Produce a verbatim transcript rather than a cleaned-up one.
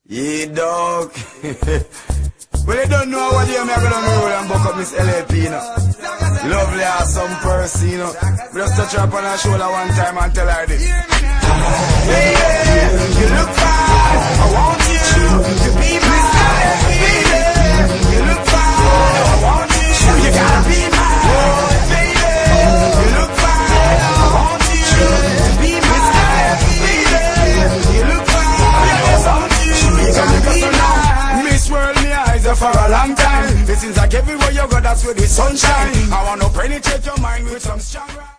Yeah, dog. Well, you don't know what you're going to roll and buck up Miss L A P, you know. Lovely, awesome person, you know. Just touch her up on her shoulder one time and tell her this. Hey, yeah, you look fine. I want you to be my baby. You look fine. I want you. You gotta be my baby. You look fine. I want you to be my baby. You look fine. I want you. You gotta be my Miss World, me eyes are for a long time. It seems like everywhere you go, that's where the sunshine. I wanna penetrate your mind with some strong